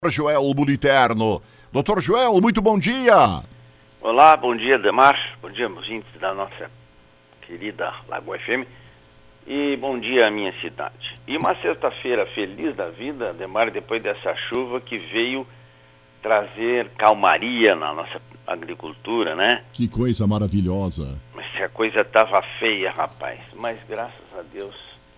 Joel Buliterno. Doutor Joel, muito bom dia. Olá, bom dia, Demar. Bom dia, ouvintes da nossa querida Lagoa FM. E bom dia à minha cidade. E uma sexta-feira feliz da vida, Demar, depois dessa chuva que veio trazer calmaria na nossa agricultura, né? Que coisa maravilhosa. Mas a coisa tava feia, rapaz. Mas graças a Deus.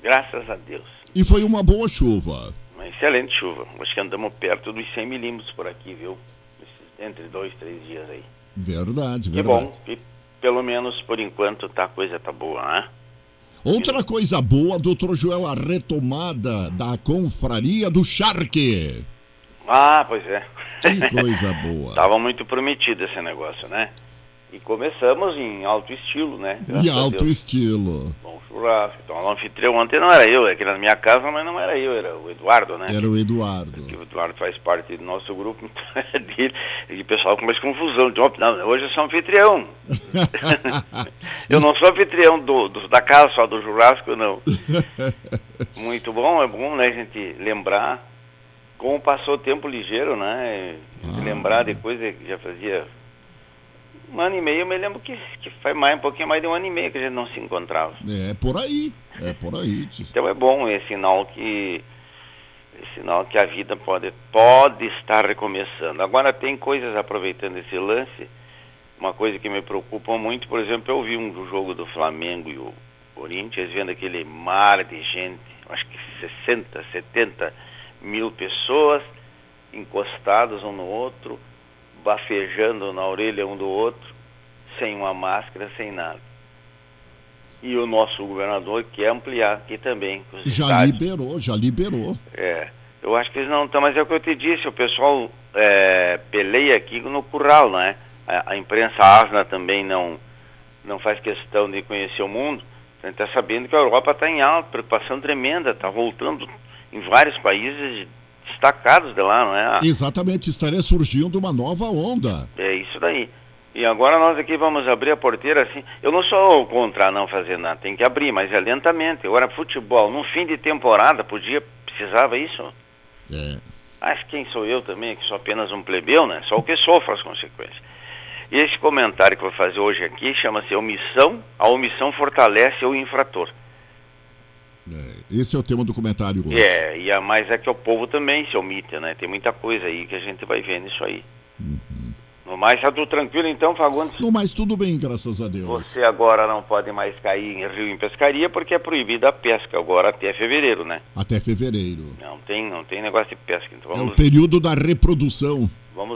E foi uma boa chuva. Uma excelente chuva. Acho que andamos perto dos 100 milímetros por aqui, viu? Entre 2, 3 dias aí. Verdade. Que bom, que pelo menos por enquanto a coisa tá boa, né? Outra coisa boa, doutor Joel, a retomada da confraria do Charque. Ah, pois é. Que coisa boa. Tava muito prometido esse negócio, né? E começamos em alto estilo, né? Em alto estilo. Bom churrasco. Então, o anfitrião ontem não era eu, aqui na minha casa, mas não era eu, era o Eduardo, né? Era o Eduardo. Porque o Eduardo faz parte do nosso grupo, então é dele. E o pessoal começa confusão. Não, hoje eu sou anfitrião. Eu não sou anfitrião da casa, só do churrasco, não. Muito bom, é bom, né, a gente lembrar como passou o tempo ligeiro, né? Lembrar de coisa que já fazia um ano e meio. Eu me lembro que faz um pouquinho mais de um ano e meio que a gente não se encontrava. É por aí. Então é bom, é sinal que a vida pode estar recomeçando. Agora tem coisas, aproveitando esse lance, uma coisa que me preocupa muito, por exemplo, eu vi um jogo do Flamengo e o Corinthians, vendo aquele mar de gente, acho que 60, 70 mil pessoas encostados um no outro, bafejando na orelha um do outro, sem uma máscara, sem nada. E o nosso governador quer ampliar aqui também. Já liberou. Eu acho que eles não estão, mas é o que eu te disse, o pessoal peleia aqui no curral, né? A imprensa asna também não faz questão de conhecer o mundo. A gente está sabendo que a Europa está em alta, preocupação tremenda, está voltando em vários países destacados de lá, não é? Exatamente, estaria surgindo uma nova onda. É isso daí. E agora nós aqui vamos abrir a porteira assim. Eu não sou contra não fazer nada, tem que abrir, mas é lentamente. Agora, futebol, num fim de temporada, precisava isso? Acho que quem sou eu também, que sou apenas um plebeu, né? Só o que sofre as consequências. E esse comentário que eu vou fazer hoje aqui chama-se omissão. A omissão fortalece o infrator. Esse é o tema do comentário hoje. Mas é que o povo também se omite, né? Tem muita coisa aí que a gente vai ver nisso aí. No mais, tá tudo tranquilo então, Fagundes? No mais, tudo bem, graças a Deus. Você agora não pode mais cair em rio em pescaria porque é proibida a pesca agora até fevereiro, né? Até fevereiro. Não tem negócio de pesca. Então é o período da reprodução. Vamos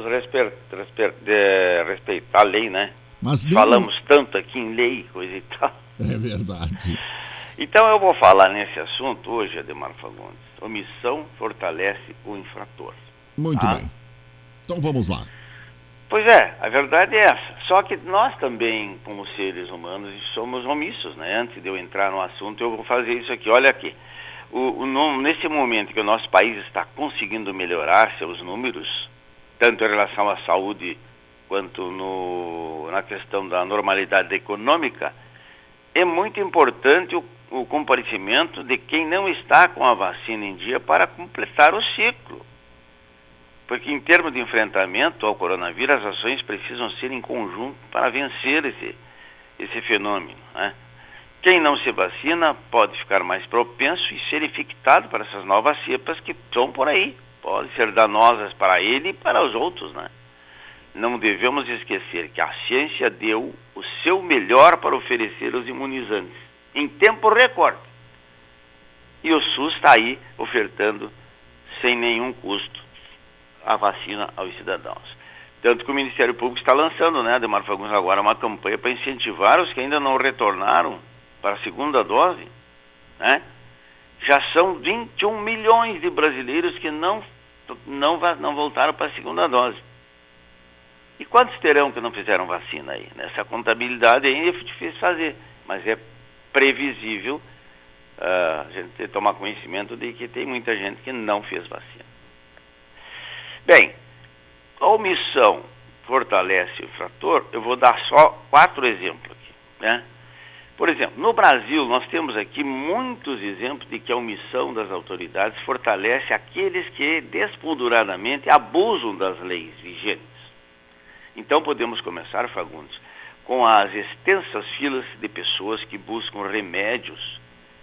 respeitar a lei, né? Mas falamos tanto aqui em lei, coisa e tal. É verdade. Então eu vou falar nesse assunto hoje, Ademar Fagundes. Omissão fortalece o infrator. Muito bem. Então vamos lá. Pois é, a verdade é essa. Só que nós também, como seres humanos, somos omissos, né? Antes de eu entrar no assunto, eu vou fazer isso aqui. Olha aqui. Nesse momento que o nosso país está conseguindo melhorar seus números, tanto em relação à saúde quanto na questão da normalidade econômica, é muito importante o comparecimento de quem não está com a vacina em dia para completar o ciclo. Porque em termos de enfrentamento ao coronavírus, as ações precisam ser em conjunto para vencer esse fenômeno, né? Quem não se vacina pode ficar mais propenso e ser infectado para essas novas cepas que estão por aí. Podem ser danosas para ele e para os outros, né? Não devemos esquecer que a ciência deu o seu melhor para oferecer os imunizantes em tempo recorde. E o SUS está aí ofertando sem nenhum custo a vacina aos cidadãos. Tanto que o Ministério Público está lançando, né, Ademar Fagundes, agora uma campanha para incentivar os que ainda não retornaram para a segunda dose, né? Já são 21 milhões de brasileiros que não voltaram para a segunda dose. E quantos terão que não fizeram vacina aí? Nessa contabilidade ainda é difícil fazer, mas é previsível a gente tomar conhecimento de que tem muita gente que não fez vacina. Bem, a omissão fortalece o infrator. Eu vou dar só 4 exemplos aqui, né? Por exemplo, no Brasil, nós temos aqui muitos exemplos de que a omissão das autoridades fortalece aqueles que despudouradamente abusam das leis vigentes. Então, podemos começar, Fagundes, com as extensas filas de pessoas que buscam remédios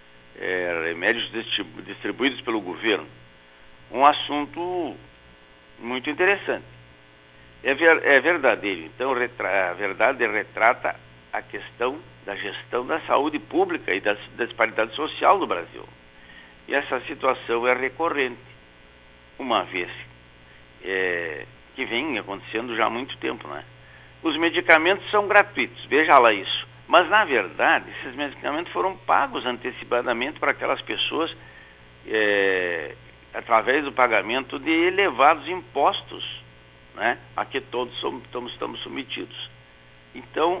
distribuídos pelo governo. Um assunto muito interessante. É verdadeiro. Então, a verdade retrata a questão da gestão da saúde pública e da disparidade social do Brasil. E essa situação é recorrente, uma vez que vem acontecendo já há muito tempo, né? Os medicamentos são gratuitos, veja lá isso. Mas, na verdade, esses medicamentos foram pagos antecipadamente para aquelas pessoas através do pagamento de elevados impostos, né, a que todos estamos submetidos. Então,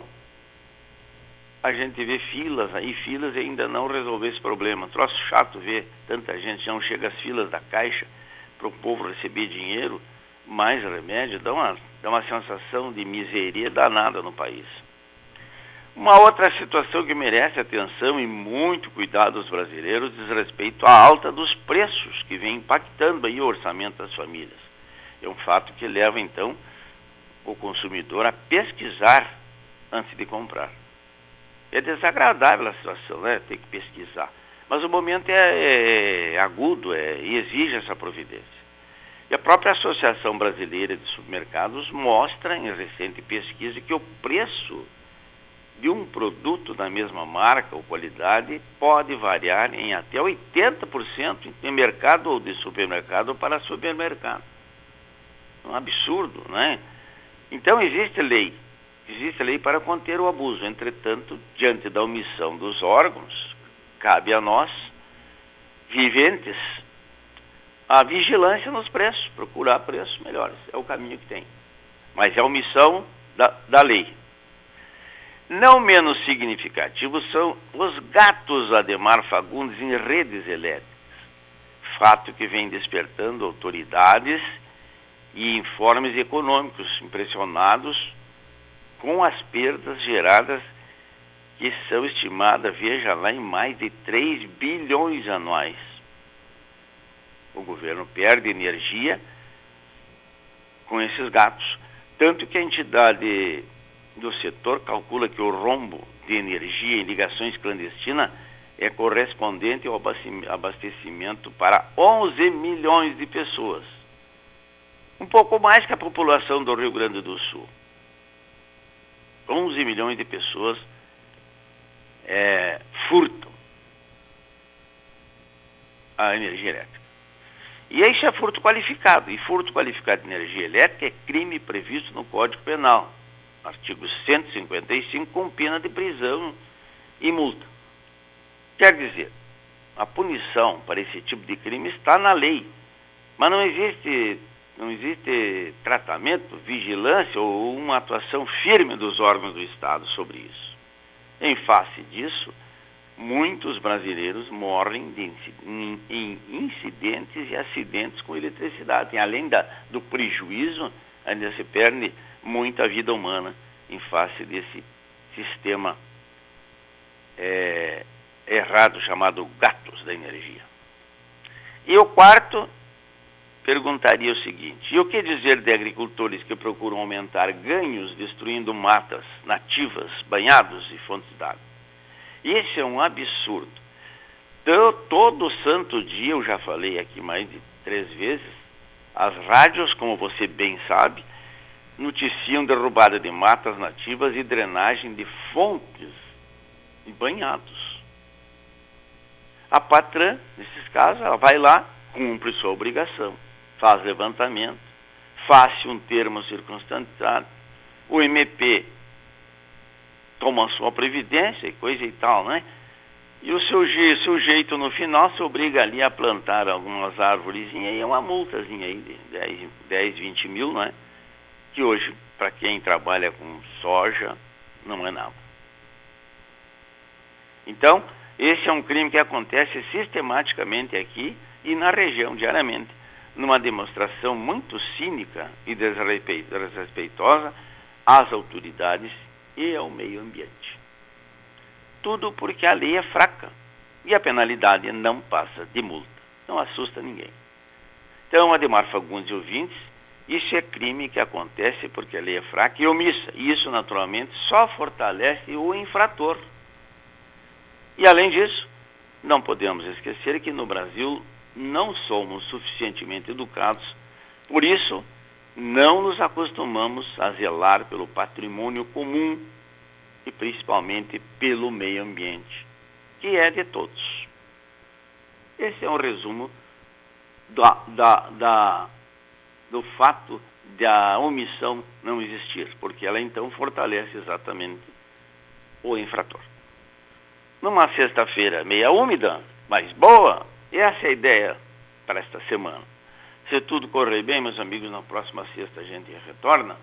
a gente vê filas e ainda não resolveu esse problema. Troço chato ver tanta gente, não chega às filas da Caixa para o povo receber dinheiro, mais remédio, dá uma sensação de miséria danada no país. Uma outra situação que merece atenção e muito cuidado dos brasileiros diz respeito à alta dos preços que vem impactando aí o orçamento das famílias. É um fato que leva, então, o consumidor a pesquisar antes de comprar. É desagradável a situação, né? Ter que pesquisar. Mas o momento é agudo e exige essa providência. E a própria Associação Brasileira de Supermercados mostra em recente pesquisa que o preço de um produto da mesma marca ou qualidade pode variar em até 80% em mercado ou de supermercado para supermercado. É um absurdo, né? Então existe lei para conter o abuso. Entretanto, diante da omissão dos órgãos, cabe a nós, viventes, a vigilância nos preços, procurar preços melhores. É o caminho que tem. Mas é a omissão da lei. Não menos significativos são os gatos Ademar Fagundes em redes elétricas, fato que vem despertando autoridades e informes econômicos impressionados com as perdas geradas, que são estimadas, veja lá, em mais de 3 bilhões anuais. O governo perde energia com esses gatos, tanto que a entidade do setor calcula que o rombo de energia em ligações clandestinas é correspondente ao abastecimento para 11 milhões de pessoas. Um pouco mais que a população do Rio Grande do Sul. 11 milhões de pessoas furtam a energia elétrica. E isso é furto qualificado. E furto qualificado de energia elétrica é crime previsto no Código Penal. Artigo 155, com pena de prisão e multa. Quer dizer, a punição para esse tipo de crime está na lei, mas não existe tratamento, vigilância ou uma atuação firme dos órgãos do Estado sobre isso. Em face disso, muitos brasileiros morrem em incidentes e acidentes com eletricidade. E além do prejuízo, ainda se perde muita vida humana em face desse sistema errado chamado gatos da energia. E o quarto perguntaria o seguinte: e o que dizer de agricultores que procuram aumentar ganhos destruindo matas nativas, banhados e fontes d'água? Esse é um absurdo. Então, todo santo dia, eu já falei aqui mais de 3 vezes, as rádios, como você bem sabe, noticiam derrubada de matas nativas e drenagem de fontes e banhados. A Patran, nesses casos, ela vai lá, cumpre sua obrigação, faz levantamento, faz um termo circunstanciado, o MP toma sua previdência e coisa e tal, né? E o seu jeito no final se obriga ali a plantar algumas árvores e uma multazinha aí de 10, 20 mil, né? Que hoje, para quem trabalha com soja, não é nada. Então, esse é um crime que acontece sistematicamente aqui e na região diariamente, numa demonstração muito cínica e desrespeitosa às autoridades e ao meio ambiente. tudo porque a lei é fraca e a penalidade não passa de multa. Não assusta ninguém. Então, Ademar Fagundes e ouvintes, isso é crime que acontece porque a lei é fraca e omissa. E isso, naturalmente, só fortalece o infrator. E, além disso, não podemos esquecer que no Brasil não somos suficientemente educados, por isso não nos acostumamos a zelar pelo patrimônio comum e principalmente pelo meio ambiente, que é de todos. Esse é um resumo do fato da omissão não existir, porque ela então fortalece exatamente o infrator. Numa sexta-feira meia úmida, mas boa, essa é a ideia para esta semana. Se tudo correr bem, meus amigos, na próxima sexta a gente retorna.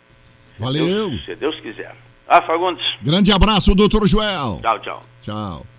Valeu! Se Deus quiser. Fagundes. Grande abraço, doutor Joel. Tchau, tchau. Tchau.